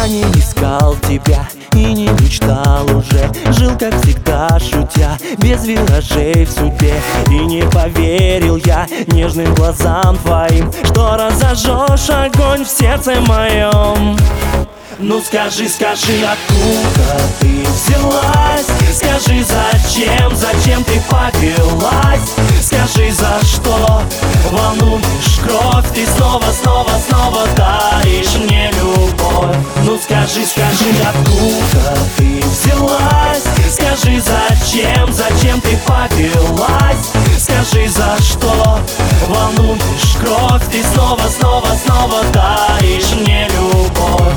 Я не искал тебя и не мечтал уже. Жил, как всегда, шутя, без виражей в судьбе. И не поверил я нежным глазам твоим, что разожжешь огонь в сердце моем. Ну скажи, скажи, откуда ты взялась? Скажи, зачем ты повелась? Скажи, за что волнуешь кровь? Ты снова даришь мне любовь. Ну скажи, скажи, откуда ты взялась? Скажи, зачем ты повелась? Скажи, за что волнуешь кровь? Ты снова даришь мне любовь.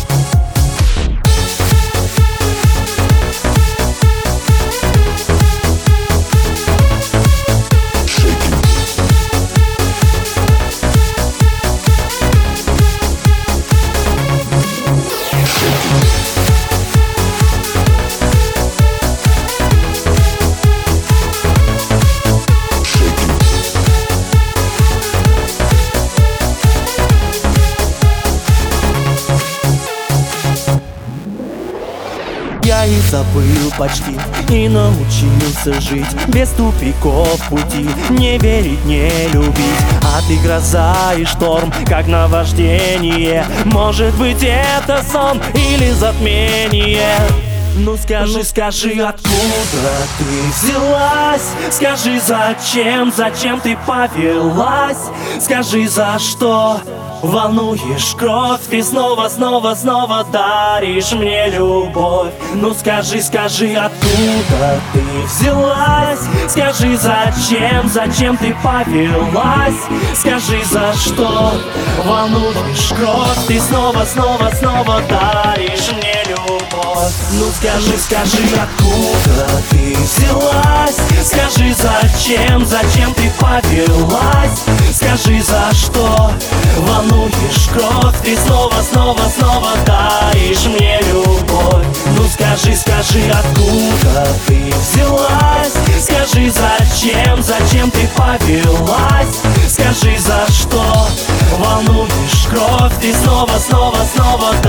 Я и забыл почти, и научился жить без тупиков пути, не верить, не любить. А ты гроза и шторм, как наваждение. Может быть, это сон или затмение? Ну скажи, скажи, откуда ты взялась? Скажи, зачем ты повелась? Скажи, за что волнуешь кровь? Ты снова даришь мне любовь. Ну скажи, скажи, откуда ты взялась? Скажи, зачем ты повелась? Скажи, за что волнуешь кровь? Ты снова даришь мне любовь. Ну скажи, скажи, откуда ты взялась? Скажи, зачем ты повелась? Скажи, за что волнуешь кровь? Ты снова даришь мне любовь. Ну скажи, скажи, откуда ты взялась? Скажи, зачем ты повелась? Скажи, за что волнуешь кровь? Ты снова